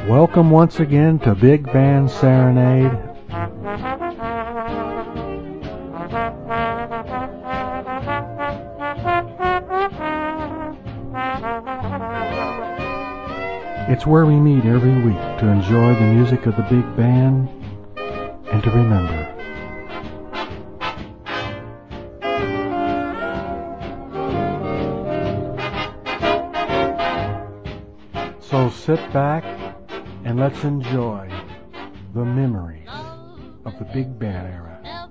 Welcome once again to Big Band Serenade. It's where we meet every week to enjoy the music of the big band and to remember. So sit back and let's enjoy the memories of the big band era.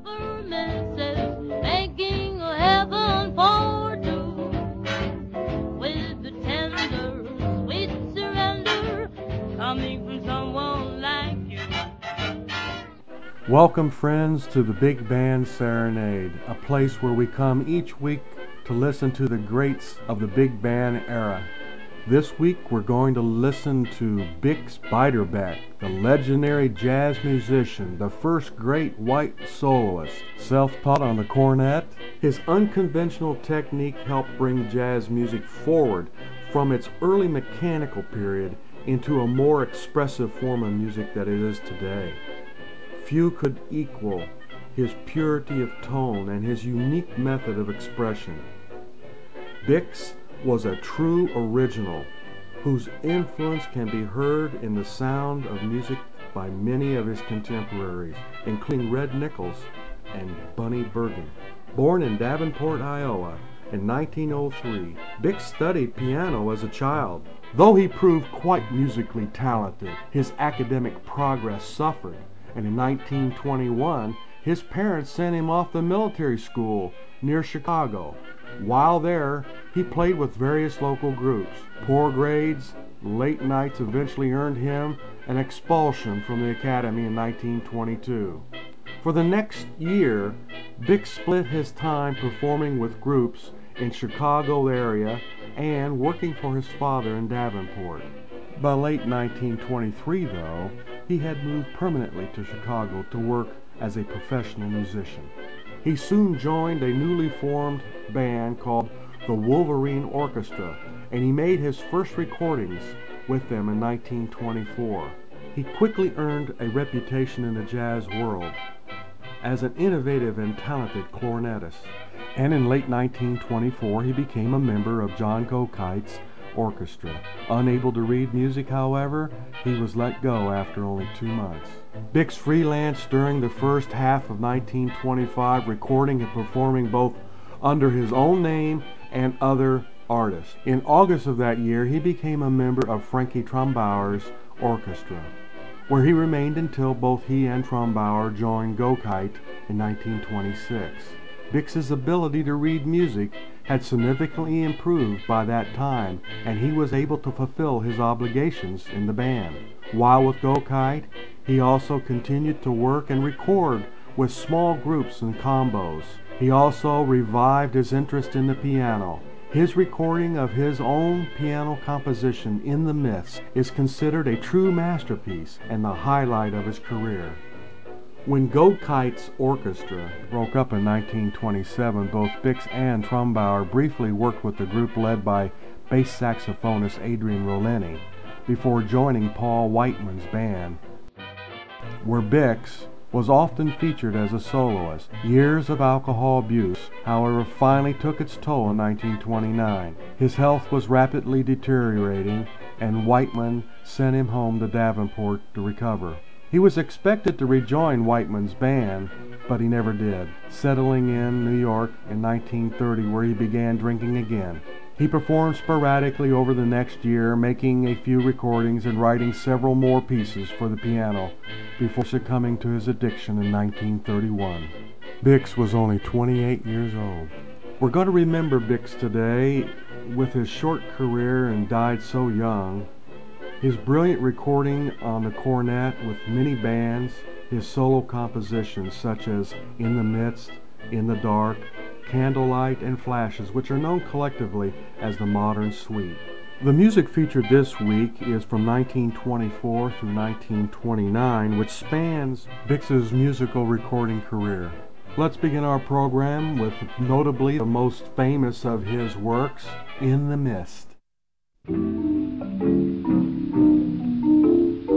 Welcome, friends, to the Big Band Serenade, a place where we come each week to listen to the greats of the big band era. This week we're going to listen to Bix Beiderbecke, the legendary jazz musician, the first great white soloist. Self-taught on the cornet, his unconventional technique helped bring jazz music forward from its early mechanical period into a more expressive form of music that it is today. Few could equal his purity of tone and his unique method of expression. Bix was a true original whose influence can be heard in the sound of music by many of his contemporaries, including Red Nichols and Bunny Bergen. Born in Davenport, Iowa in 1903, Bix studied piano as a child. Though he proved quite musically talented, his academic progress suffered, and in 1921 his parents sent him off to military school near Chicago. While there, he played with various local groups. Poor grades, late nights eventually earned him an expulsion from the academy in 1922. For the next year, Bix split his time performing with groups in Chicago area and working for his father in Davenport. By late 1923, though, he had moved permanently to Chicago to work as a professional musician. He soon joined a newly formed band called the Wolverine Orchestra, and he made his first recordings with them in 1924. He quickly earned a reputation in the jazz world as an innovative and talented clarinetist, and in late 1924 he became a member of John Gokite's orchestra. Unable to read music, however, he was let go after only 2 months. Bix freelanced during the first half of 1925, recording and performing both under his own name and other artists. In August of that year, he became a member of Frankie Trombauer's orchestra, where he remained until both he and Trombauer joined Gokite in 1926. Bix's ability to read music had significantly improved by that time, and he was able to fulfill his obligations in the band. While with Gokite, he also continued to work and record with small groups and combos. He also revived his interest in the piano. His recording of his own piano composition, In the Myths, is considered a true masterpiece and the highlight of his career. When Gokite's orchestra broke up in 1927, both Bix and Trombauer briefly worked with the group led by bass saxophonist Adrian Roleni before joining Paul Whiteman's band, where Bix was often featured as a soloist. Years of alcohol abuse, however, finally took its toll in 1929. His health was rapidly deteriorating, and Whiteman sent him home to Davenport to recover. He was expected to rejoin Whiteman's band, but he never did, settling in New York in 1930, where he began drinking again. He performed sporadically over the next year, making a few recordings and writing several more pieces for the piano before succumbing to his addiction in 1931. Bix was only 28 years old. We're going to remember Bix today with his short career and died so young. His brilliant recording on the cornet with many bands, his solo compositions such as In the Midst, In the Dark, Candlelight, and Flashes, which are known collectively as the Modern Suite. The music featured this week is from 1924 through 1929, which spans Bix's musical recording career. Let's begin our program with notably the most famous of his works, In the Mist.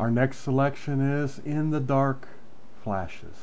Our next selection is In the Dark Flashes.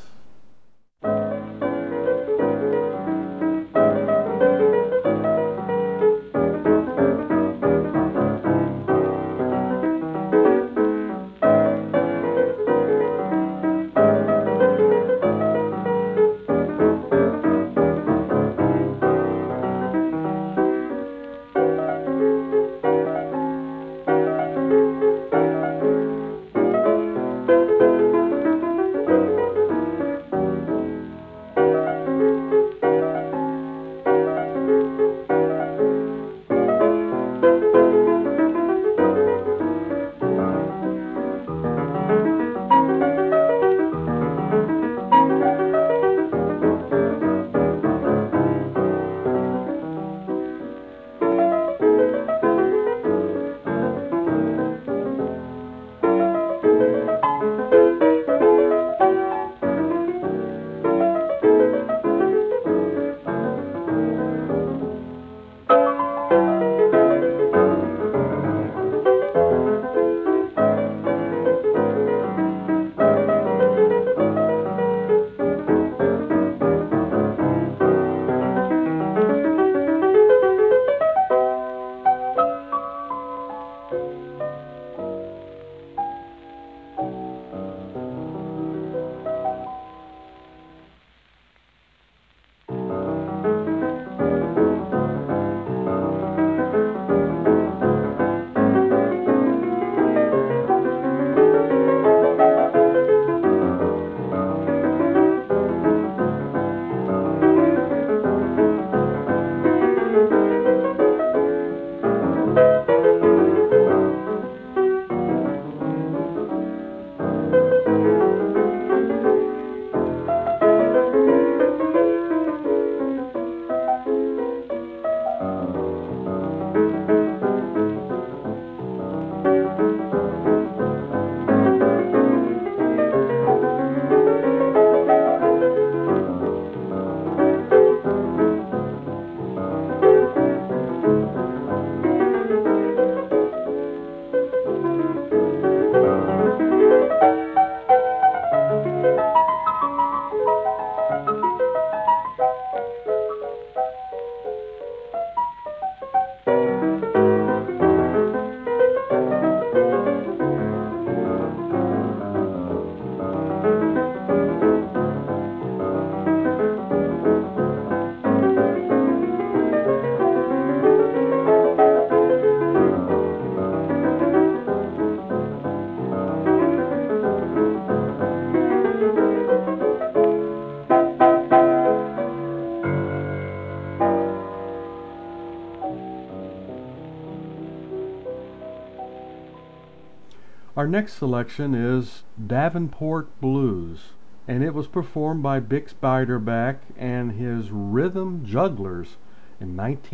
Our next selection is Davenport Blues, and it was performed by Bix Beiderbecke and his Rhythm Jugglers in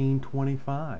1925.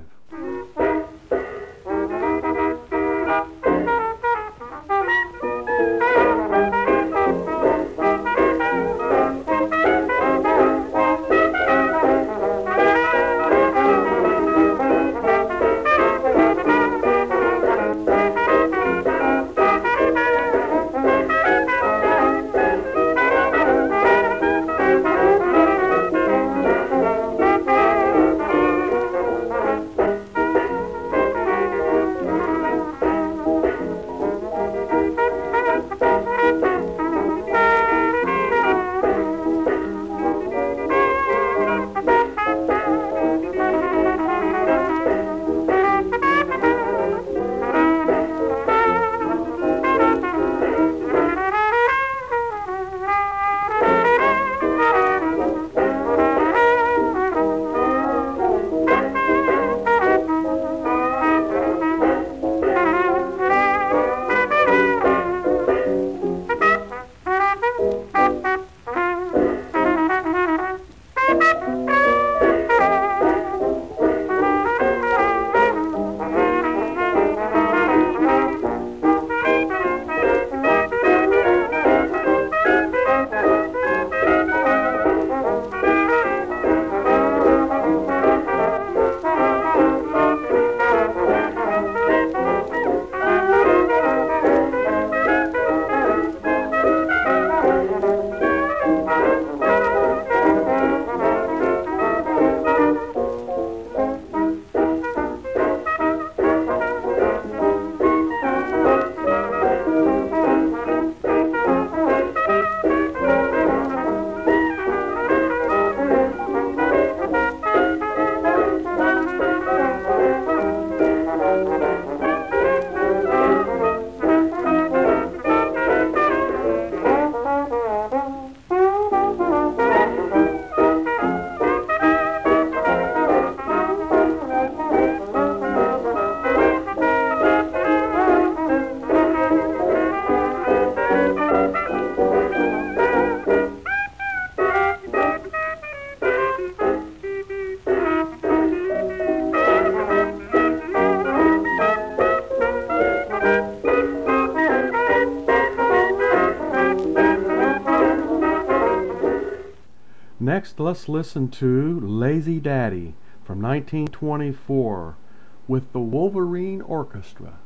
Next, let's listen to Lazy Daddy from 1924 with the Wolverine Orchestra.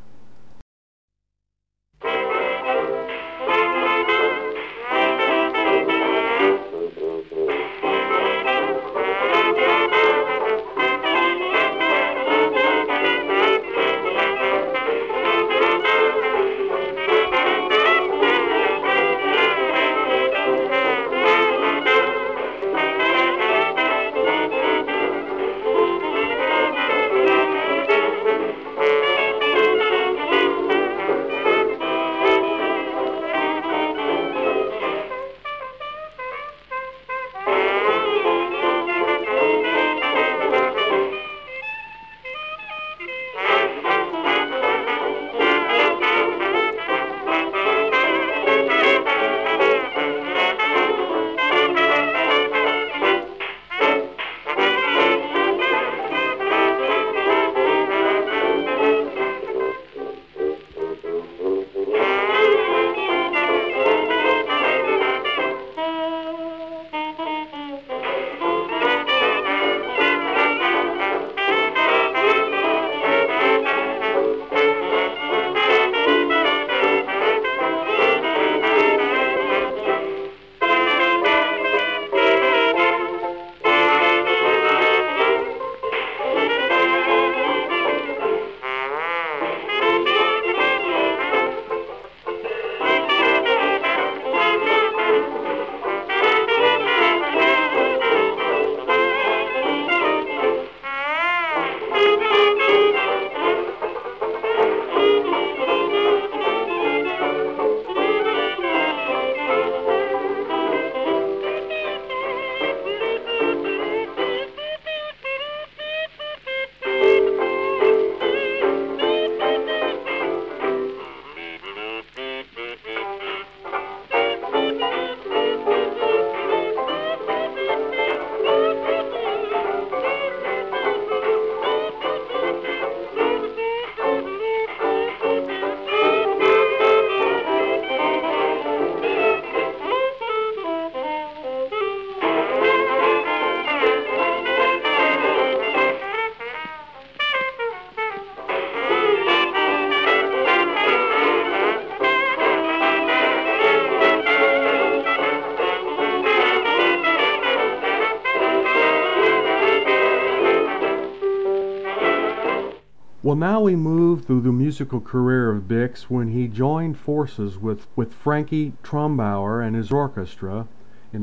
Well, now we move through the musical career of Bix when he joined forces with Frankie Trumbauer and his orchestra in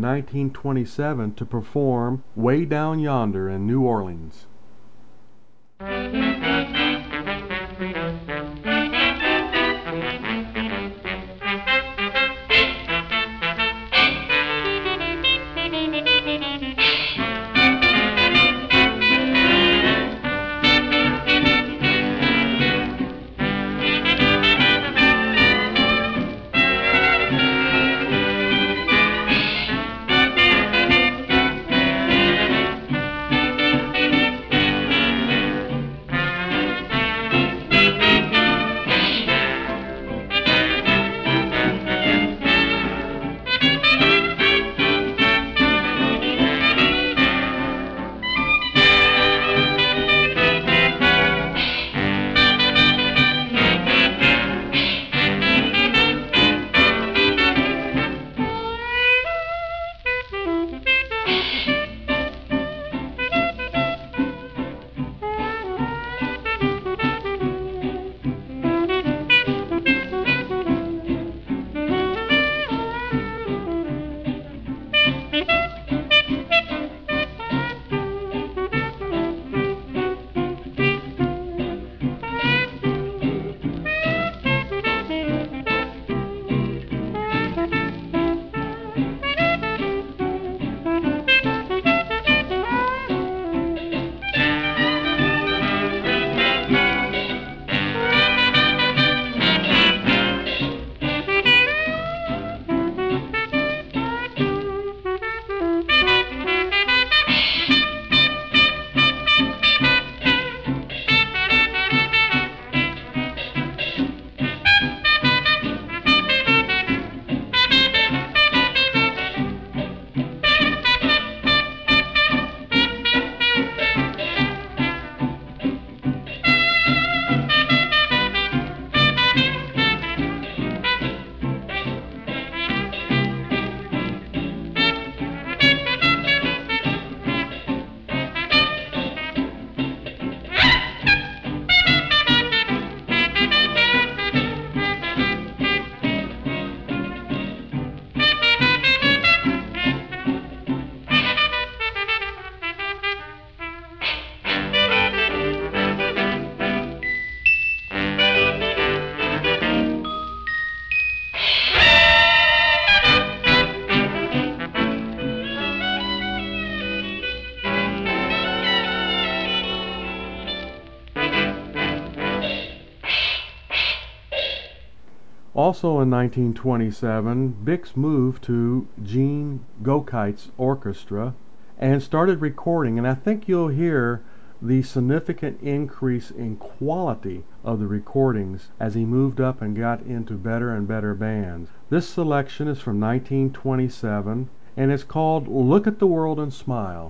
1927 to perform Way Down Yonder in New Orleans. Also in 1927, Bix moved to Gene Gokite's orchestra and started recording, and I think you'll hear the significant increase in quality of the recordings as he moved up and got into better and better bands. This selection is from 1927 and it's called Look at the World and Smile.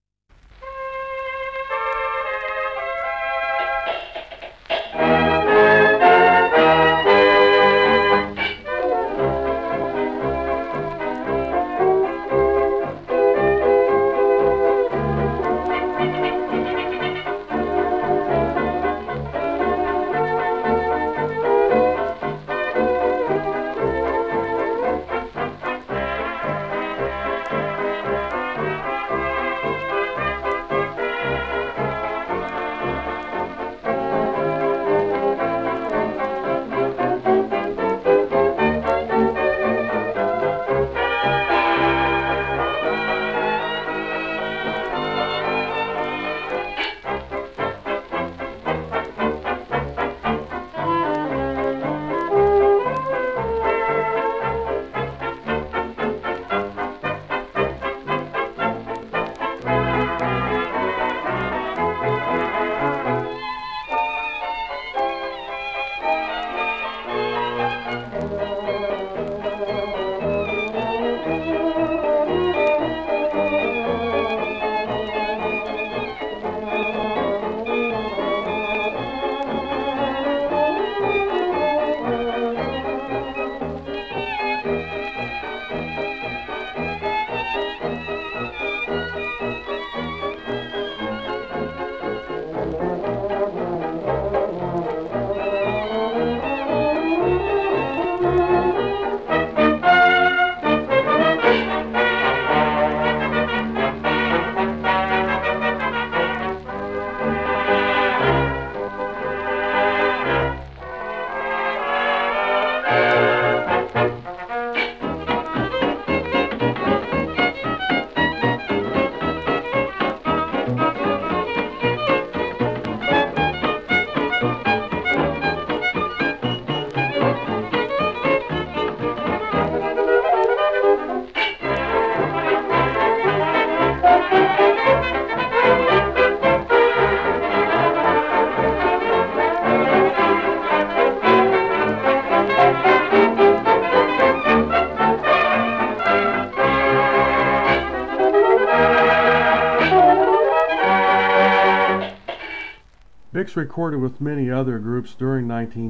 Bix recorded with many other groups during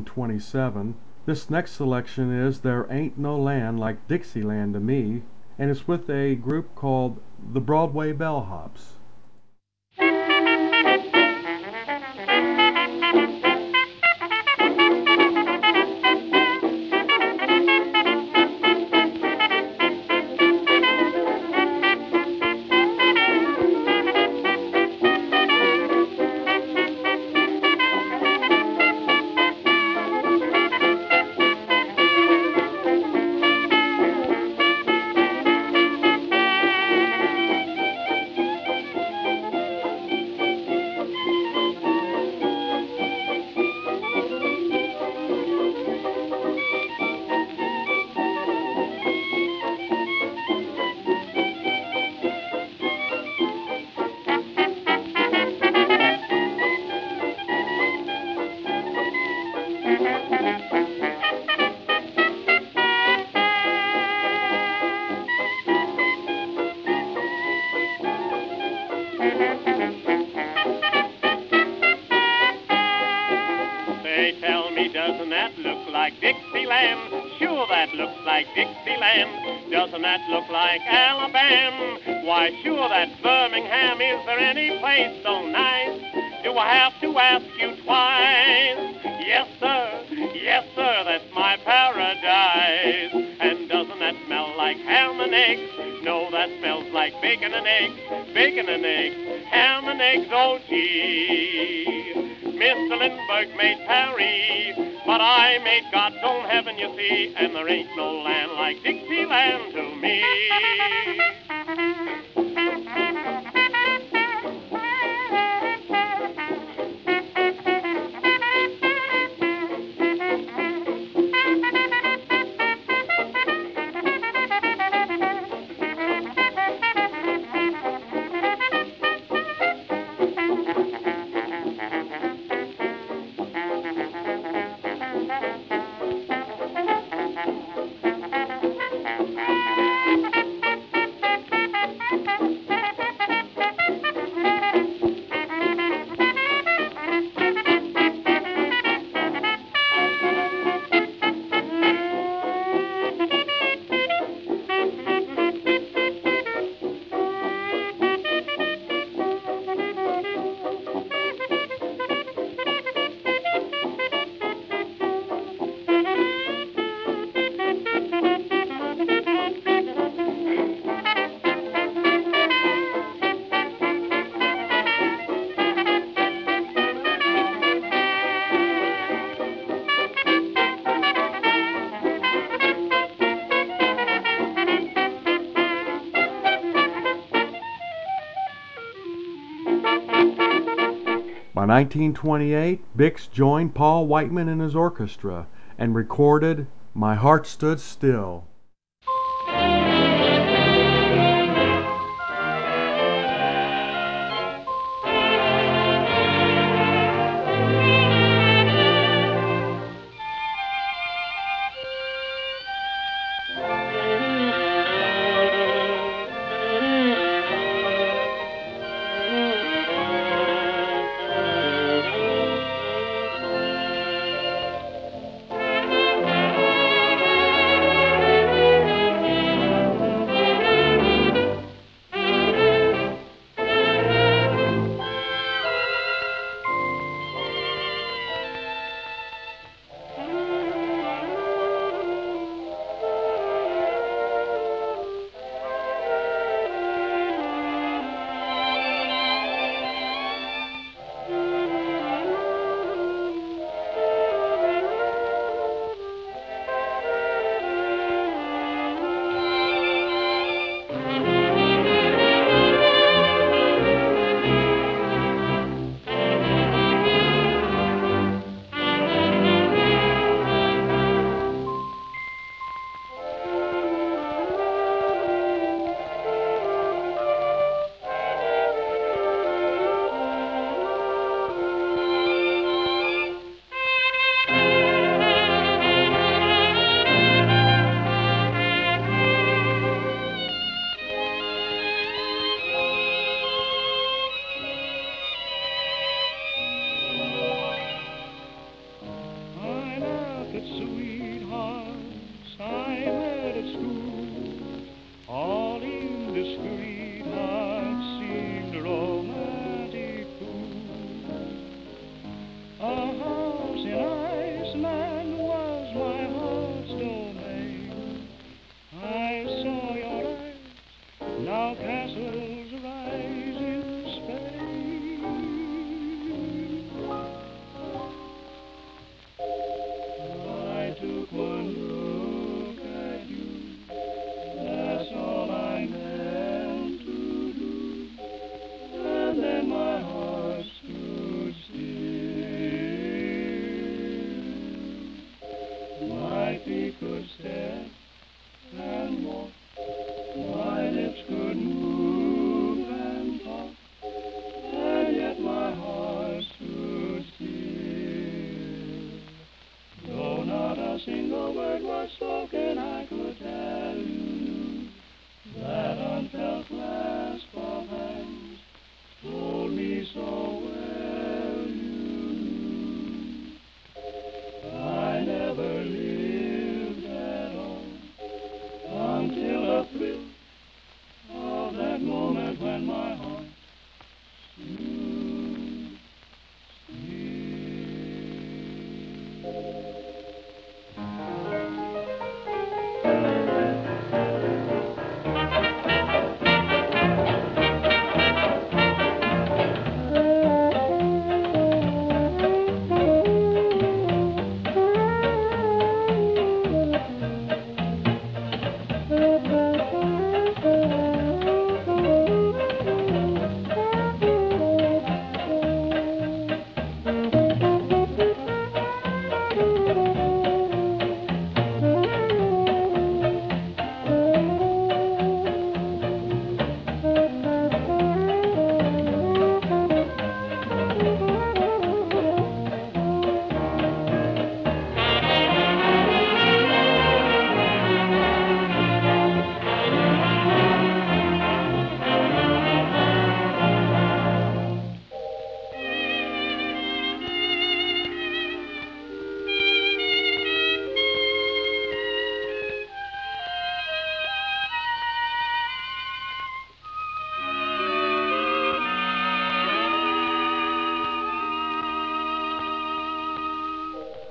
1927. This next selection is There Ain't No Land Like Dixieland to Me, and it's with a group called the Broadway Bellhops. Doesn't that look like Dixieland? Sure, that looks like Dixieland. Doesn't that look like Alabama? Why, sure, that's Birmingham. Is there any place so nice? Do I have to ask you twice? Yes, sir, that's my paradise. And doesn't that smell like ham and eggs? No, that smells like bacon and eggs, ham and eggs, oh gee. Mr. Lindbergh made Paris, but I made God's own heaven, you see, and there ain't no land like Dixieland to me. By 1928, Bix joined Paul Whiteman in his orchestra and recorded My Heart Stood Still.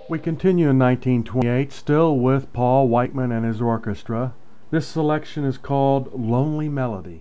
We continue in 1928, still with Paul Whiteman and his orchestra. This selection is called Lonely Melody.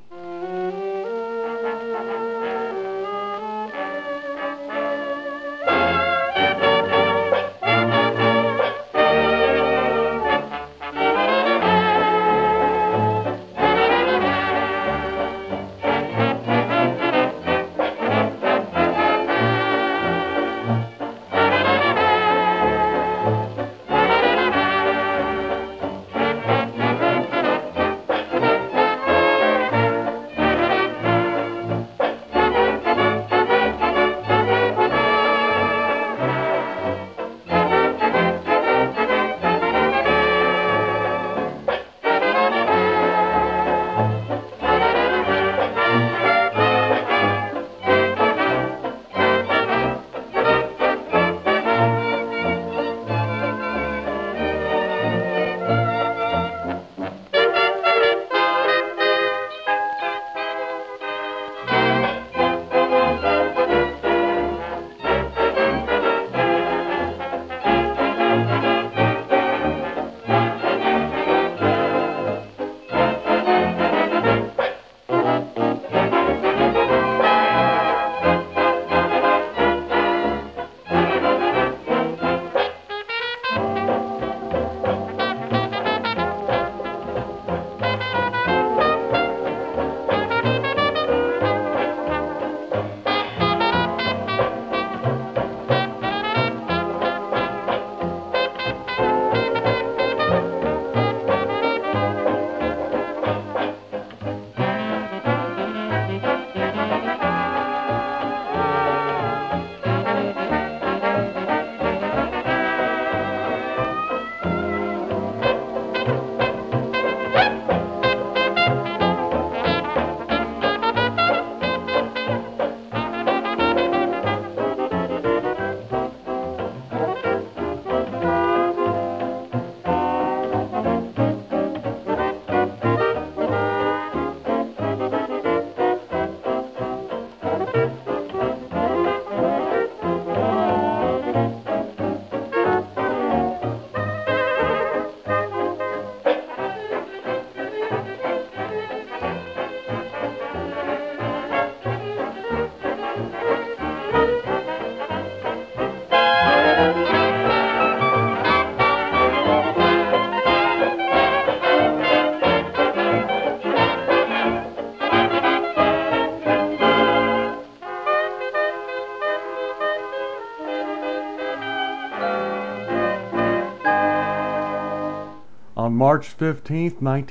On March 15,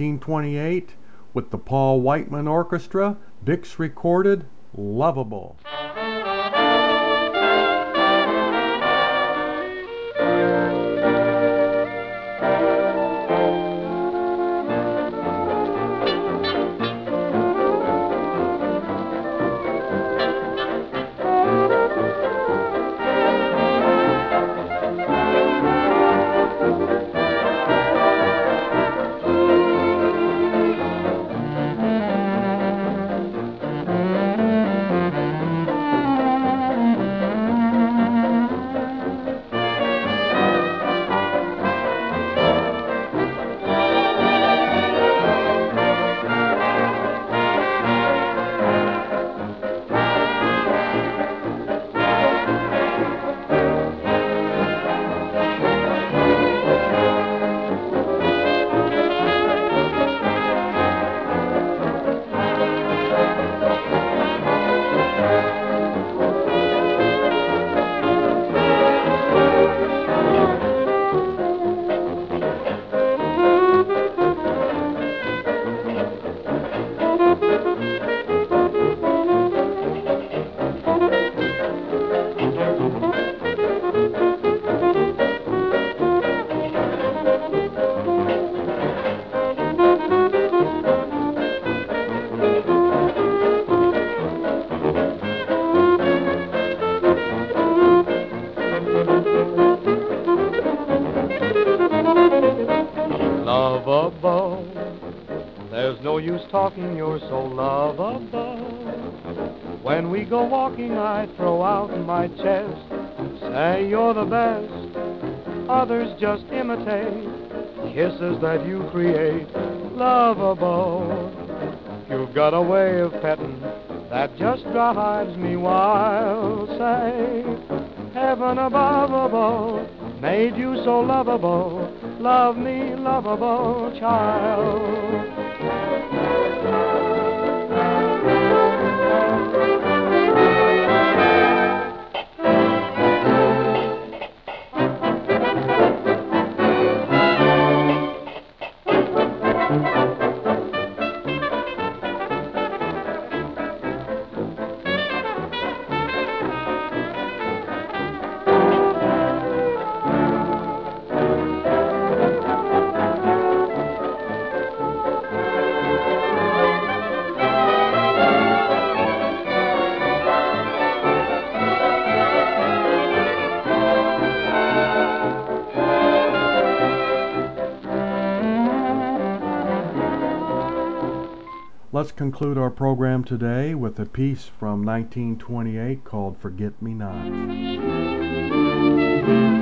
1928, with the Paul Whiteman Orchestra, Bix recorded Lovable. Lovable, there's no use talking, you're so lovable. When we go walking, I throw out my chest, say you're the best. others just imitate, kisses that you create, lovable. You've got a way of petting that just drives me wild. Say, heaven above made you so lovable. Love me, lovable child. Let's conclude our program today with a piece from 1928 called Forget Me Not.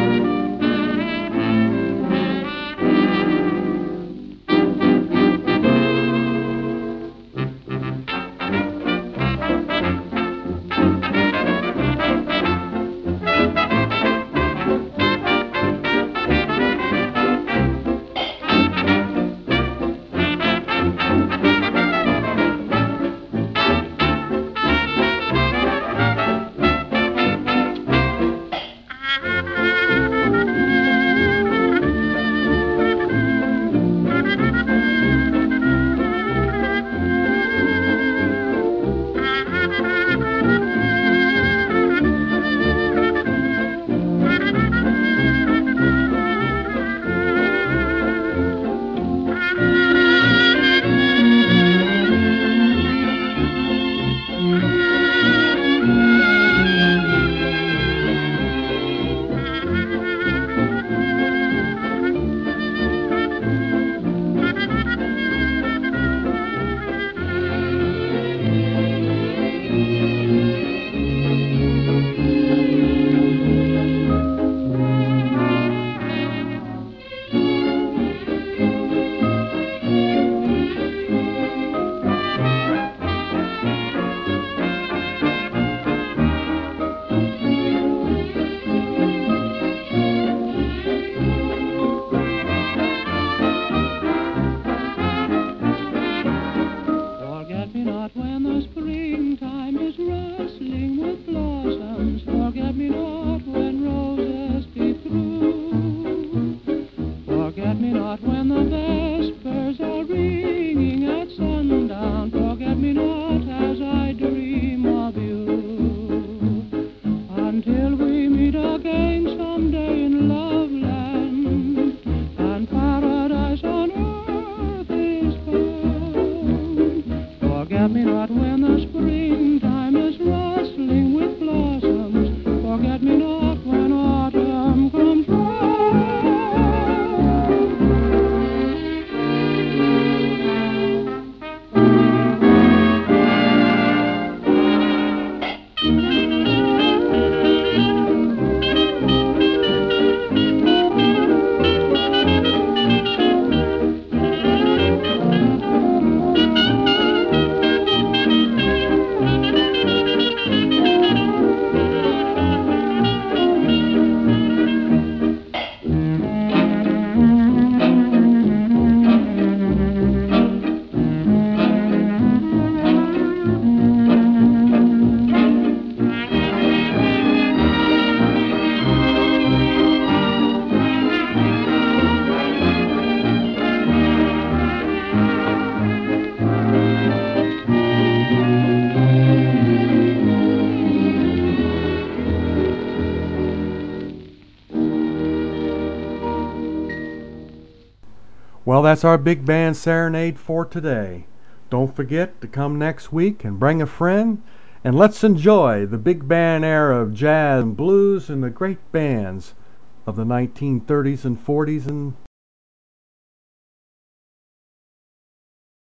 Well, that's our Big Band Serenade for today. Don't forget to come next week and bring a friend, and let's enjoy the big band era of jazz and blues and the great bands of the 1930s and 40s and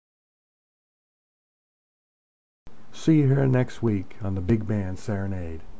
see you here next week on the Big Band Serenade.